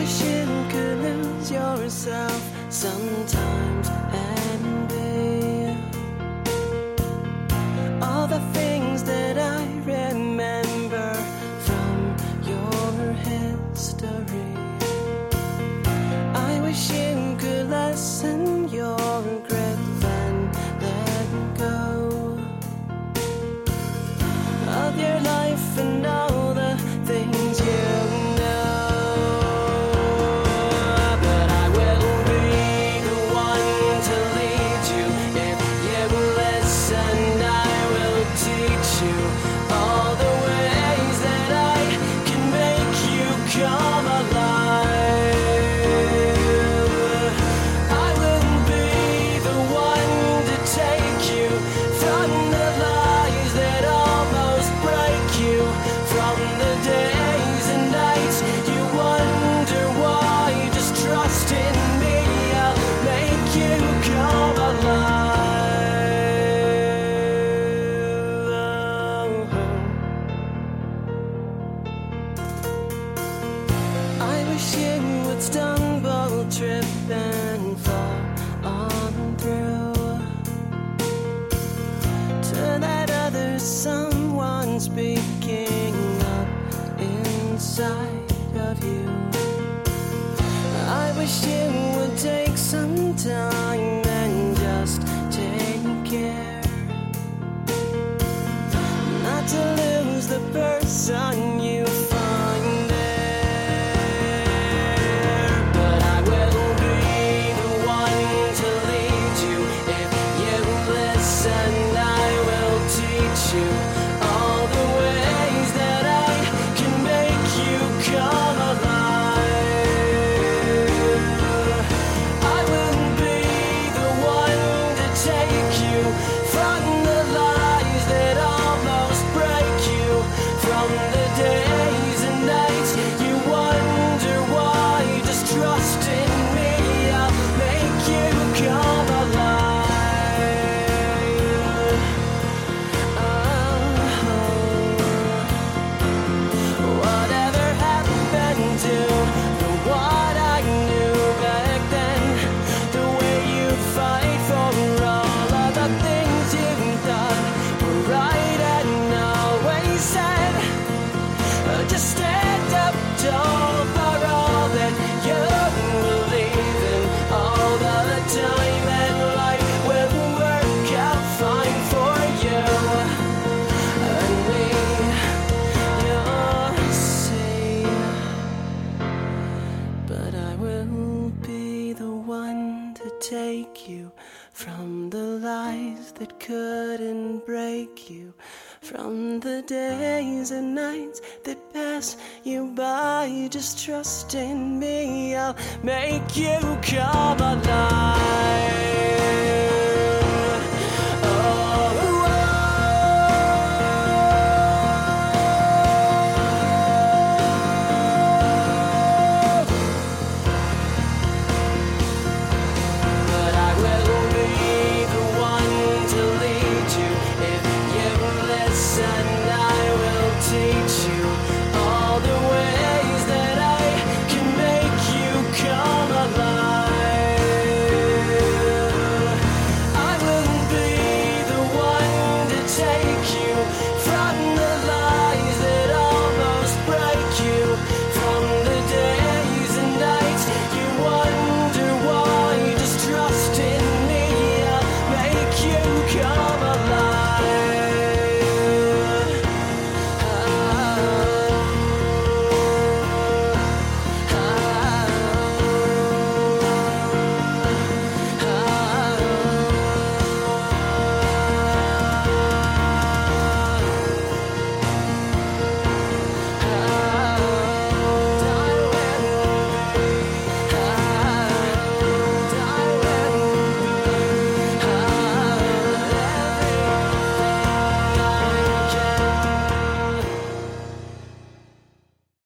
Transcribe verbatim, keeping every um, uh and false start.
wish you could lose yourself sometimes and be all the things that I remember from your history. I wish you could lessen your grip and let go of your life and all the things you know. But I will be the one to lead you. If you listen, I will teach you all the ways that I can make you come alive. I will be the one to take you from the lies that almost break you, from the days and nights you wonder why. Just trust in me, I'll make you come alive. I wish you would stumble, trip and fall on through to that other someone speaking up inside of you. I wish you would take some time and just take care not to lose the person you find there. But I will be the one to lead you. If you listen, I will teach you all the ways that I can make you come alive. I will be the one to take you from the lies that almost break you, from the days and nights you wonder why. Just trust in me, I'll make you come alive. Whatever happened to the what I knew back then? The way you fight for all of the things you've done were right and always said. Just stand up tall for all that you believe in all the time, and life will work out fine for you and me. You'll see. But I will be the one to take you from the lies that couldn't break you, from the days and nights that pass you by. Just trust in me, I'll make you come alive.